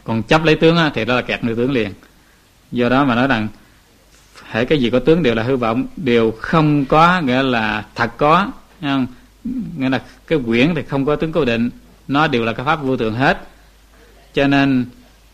Còn chấp lấy tướng á, thì đó là kẹt nơi tướng liền. Do đó mà nói rằng hễ cái gì có tướng đều là hư vọng, đều không có nghĩa là thật có, không? Nghĩa là cái quyển thì không có tướng cố định, nó đều là cái pháp vô thường hết. Cho nên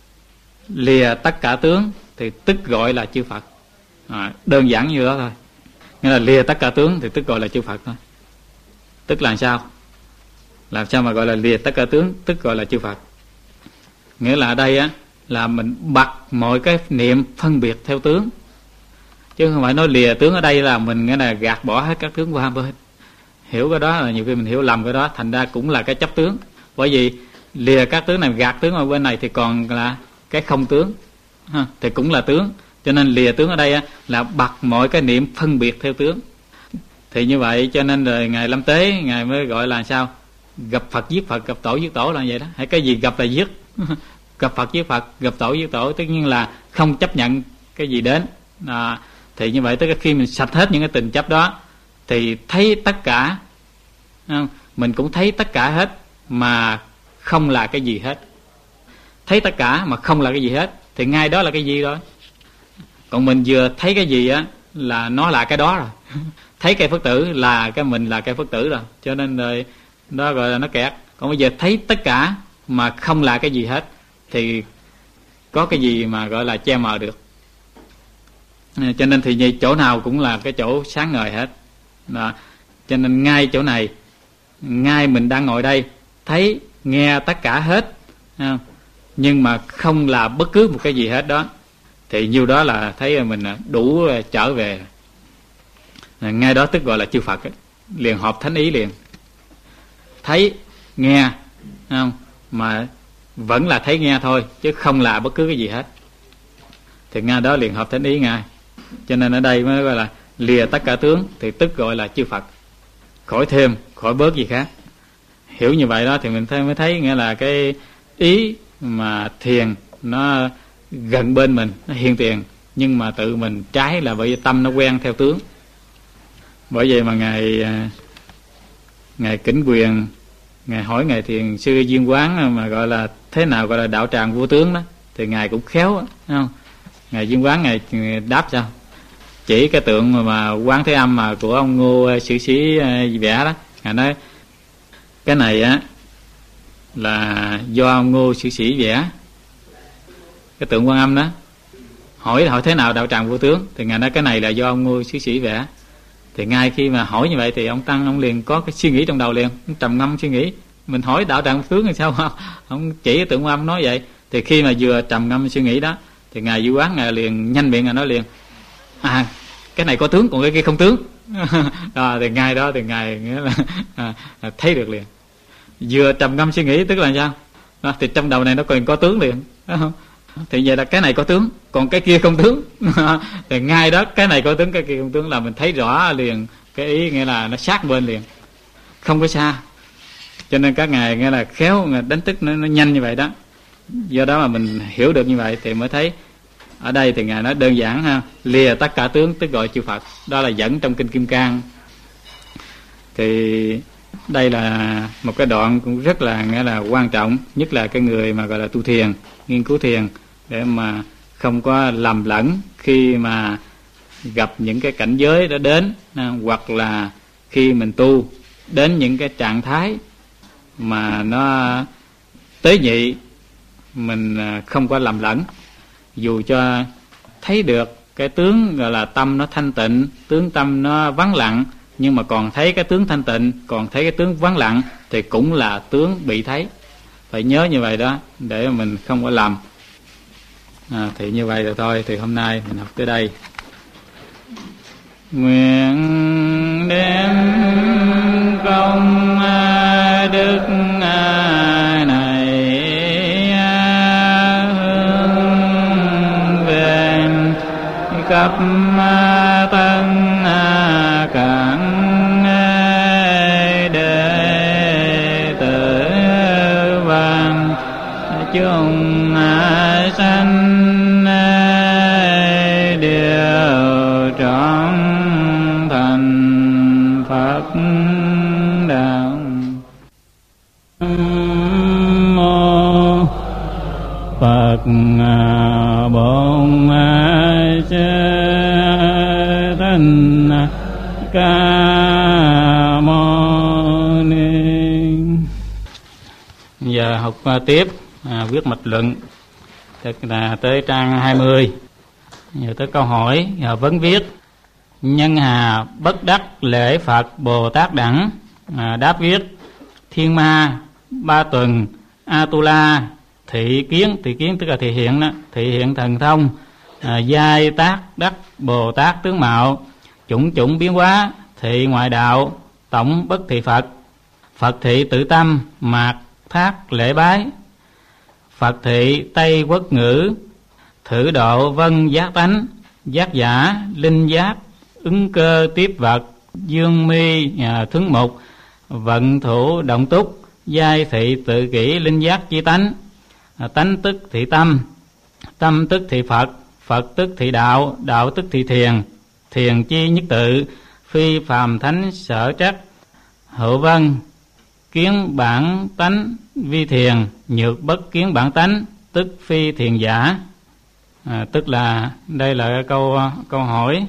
lìa tất cả tướng thì tức gọi là chư Phật. Đơn giản như đó thôi. Nghĩa là lìa tất cả tướng thì tức gọi là chư Phật thôi. Tức là sao? Làm sao mà gọi là lìa tất cả tướng, tức gọi là chư Phật? Nghĩa là ở đây á là mình bật mọi cái niệm phân biệt theo tướng, chứ không phải nói lìa tướng ở đây là mình nghĩa là gạt bỏ hết các tướng qua bên. Hiểu cái đó là nhiều khi mình hiểu lầm cái đó, thành ra cũng là cái chấp tướng. Bởi vì lìa các tướng này, gạt tướng ở bên này thì còn là cái không tướng ha, thì cũng là tướng. Cho nên lìa tướng ở đây á, là bật mọi cái niệm phân biệt theo tướng. Thì như vậy cho nên rồi Ngài Lâm Tế Ngài mới gọi là sao? Gặp Phật giết Phật, gặp tổ giết tổ là vậy đó. Hay cái gì gặp là giết. Gặp Phật giết Phật, gặp tổ giết tổ, tất nhiên là không chấp nhận cái gì đến. Thì như vậy tới khi mình sạch hết những cái tình chấp đó thì thấy tất cả, mình cũng thấy tất cả hết mà không là cái gì hết. Thấy tất cả mà không là cái gì hết thì ngay đó là cái gì đó. Còn mình vừa thấy cái gì á là nó là cái đó rồi. Thấy cây Phật tử là cái mình là cây Phật tử rồi, cho nên rồi đó gọi là nó kẹt. Còn bây giờ thấy tất cả mà không là cái gì hết thì có cái gì mà gọi là che mờ được. Cho nên thì chỗ nào cũng là cái chỗ sáng ngời hết đó. Cho nên ngay chỗ này, ngay mình đang ngồi đây thấy nghe tất cả hết, nhưng mà không là bất cứ một cái gì hết đó, thì nhiêu đó là thấy mình đủ trở về. Ngay đó tức gọi là chư Phật ấy. Liền hợp thánh ý liền. Thấy nghe không, mà vẫn là thấy nghe thôi chứ không là bất cứ cái gì hết, thì ngay đó liền hợp thánh ý ngay. Cho nên ở đây mới gọi là lìa tất cả tướng thì tức gọi là chư Phật, khỏi thêm khỏi bớt gì khác. Hiểu như vậy đó thì mình mới thấy nghĩa là cái ý mà thiền nó gần bên mình, nó hiện tiền, nhưng mà tự mình trái là bởi vì tâm nó quen theo tướng. Bởi vậy mà ngài Kính Quyền ngài hỏi ngài Thiền sư Duyên Quán mà gọi là thế nào gọi là đạo tràng vô tướng đó, thì ngài cũng khéo đó, không? Ngài Duyên Quán ngài đáp sao? Chỉ cái tượng mà Quán Thế Âm mà của ông Ngô Sử Sĩ vẽ đó, ngài nói cái này á là do ông Ngô Sử Sĩ vẽ cái tượng Quan Âm đó. Hỏi thế nào đạo tràng vô tướng, thì ngài nói cái này là do ông Ngô Sử Sĩ vẽ. Thì ngay khi mà hỏi như vậy thì ông Tăng ông liền có cái suy nghĩ trong đầu liền, ông trầm ngâm suy nghĩ. Mình hỏi đạo tràng vô tướng thì sao không? Ông chỉ cái tượng Quan Âm nói vậy. Thì khi mà vừa trầm ngâm suy nghĩ đó thì ngài Duy Quán ngài liền nhanh miệng ngài nói liền cái này có tướng còn cái kia không tướng. Thì ngay đó thì ngài nghĩa là thấy được liền. Vừa trầm ngâm suy nghĩ tức là sao? Thì trong đầu này nó còn có tướng liền. Thì vậy là cái này có tướng còn cái kia không tướng. Thì ngay đó cái này có tướng cái kia không tướng là mình thấy rõ liền cái ý, nghĩa là nó sát bên liền, không có xa. Cho nên các ngài nghĩa là khéo đánh thức nó nhanh như vậy đó. Do đó mà mình hiểu được như vậy thì mới thấy ở đây thì ngài nói đơn giản ha, lìa tất cả tướng tức gọi chư Phật. Đó là dẫn trong kinh Kim Cang. Thì đây là một cái đoạn cũng rất là nghĩa là quan trọng, nhất là cái người mà gọi là tu thiền, nghiên cứu thiền, để mà không có lầm lẫn khi mà gặp những cái cảnh giới đó đến, hoặc là khi mình tu đến những cái trạng thái mà nó tế nhị, mình không có lầm lẫn. Dù cho thấy được cái tướng gọi là tâm nó thanh tịnh, tướng tâm nó vắng lặng, nhưng mà còn thấy cái tướng thanh tịnh, còn thấy cái tướng vắng lặng thì cũng là tướng bị thấy. Phải nhớ như vậy đó để mình không có lầm. Thì như vậy rồi thôi. Thì hôm nay mình học tới đây. Nguyện đem công đức này hướng về khắp tân cảng đệ tử vạn chúng sanh đều trọn thành Phật đạo. Mô Phật Bổn Sư Thích Ca Mâu Ni. Giờ học tiếp viết mạch luận, tức là tới trang 20. Giờ tới câu hỏi vấn viết: nhân hà bất đắc lễ Phật Bồ Tát đẳng. Đáp viết: Thiên Ma Ba Tuần Atula thị kiến tức là thị hiện đó, thị hiện thần thông, giai tác đắc Bồ Tát tướng mạo, chủng chủng biến hóa, thị ngoại đạo, tổng bất thị Phật. Phật thị tự tâm, mạt thác lễ bái. Phật thị Tây Quốc ngữ, thử độ vân giác tánh, giác giả linh giác, ứng cơ tiếp vật, dương mi thướng mục, vận thủ động túc, giai thị tự kỷ linh giác chi tánh. Tánh tức thị tâm, tâm tức thị Phật, Phật tức thị đạo, đạo tức thị thiền, thiền chi nhất tự, phi phàm thánh sở trắc. Hữu vân kiến bản tánh vi thiền, nhược bất kiến bản tánh, tức phi thiền giả. Tức là đây là câu hỏi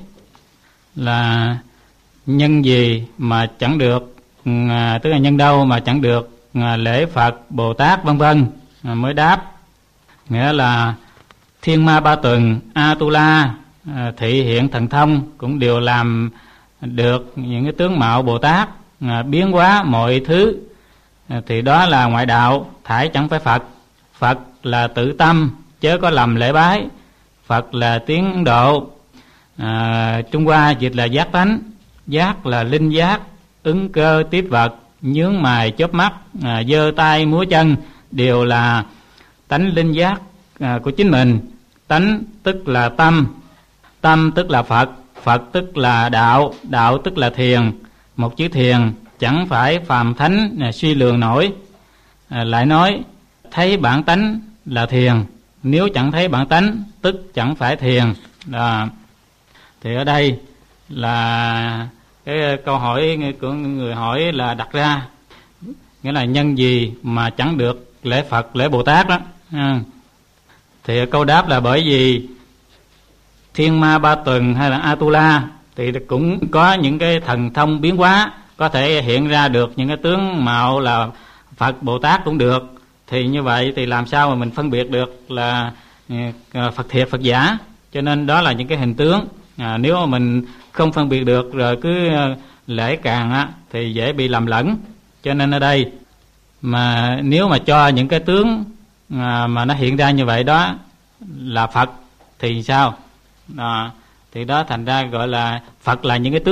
là nhân gì mà chẳng được, tức là nhân đâu mà chẳng được lễ Phật Bồ Tát vân vân. Mới đáp, nghĩa là Thiên Ma Ba Tuần Atula thị hiện thần thông cũng đều làm được những cái tướng mạo Bồ Tát, biến hóa mọi thứ, thì đó là ngoại đạo, thải chẳng phải Phật. Phật là tự tâm, chớ có lầm lễ bái. Phật là tiến độ, Trung Hoa dịch là giác tánh, giác là linh giác, ứng cơ tiếp vật, nhướng mày chớp mắt, giơ tay múa chân, đều là tánh linh giác của chính mình. Tánh tức là tâm, tâm tức là Phật, Phật tức là đạo, đạo tức là thiền. Một chữ thiền chẳng phải phàm thánh suy lường nổi. Lại nói thấy bản tánh là thiền, nếu chẳng thấy bản tánh tức chẳng phải thiền. Thì ở đây là cái câu hỏi của người hỏi là đặt ra, nghĩa là nhân gì mà chẳng được lễ Phật lễ Bồ Tát đó. Thì câu đáp là bởi vì Thiên Ma Ba Tuần hay là Atula thì cũng có những cái thần thông biến hóa, có thể hiện ra được những cái tướng mạo là Phật Bồ Tát cũng được. Thì như vậy thì làm sao mà mình phân biệt được là Phật thiệt Phật giả? Cho nên đó là những cái hình tướng. Nếu mà mình không phân biệt được rồi cứ lễ càng thì dễ bị lầm lẫn. Cho nên ở đây mà nếu mà cho những cái tướng mà nó hiện ra như vậy đó là Phật thì sao? Thì đó thành ra gọi là Phật là những cái tướng